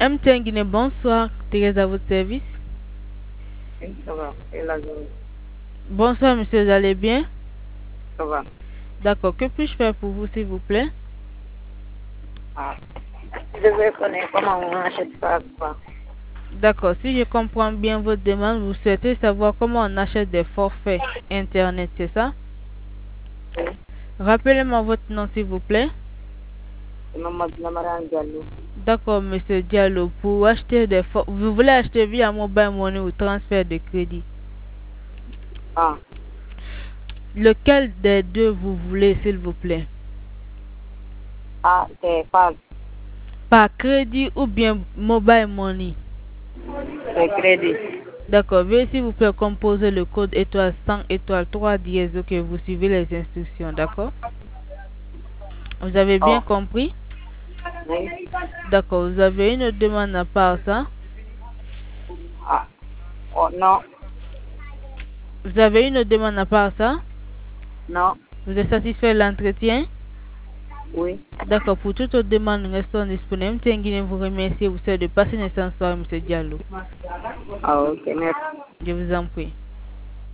MTN Guinée, bonsoir. Thérèse à votre service. Oui, ça va. Et la journée, Bonsoir, monsieur, vous allez bien? ça va. D'accord, que puis-je faire pour vous, s'il vous plaît? Ah. Je veux connaître comment on achète ça, quoi. D'accord, si je comprends bien votre demande, vous souhaitez savoir comment on achète des forfaits Internet, c'est ça? Oui. Rappelez-moi votre nom, s'il vous plaît. C'est Maman Lamaran Diallo. D'accord, monsieur Diallo, pour acheter des forfaits, vous voulez acheter via mobile money ou transfert de crédit? Ah. Lequel des deux vous voulez, s'il vous plaît? Ah, c'est pas. Par crédit ou bien mobile money? C'est crédit. D'accord, veuillez s'il vous plaît composer le code étoile 100 étoile 3 dièse que vous suivez les instructions, d'accord? Vous avez bien Oh. compris? Oui. D'accord, vous avez une demande à part ça? Ah. Oh, non. Vous avez une demande à part ça? Non. Vous êtes satisfait de l'entretien? Oui. D'accord, pour toute autre demande, nous restons disponibles. Tenguine vous remercie et vous souhaite de passer une excellente soirée, monsieur Diallo. Ah, ok, merci. Je vous en prie.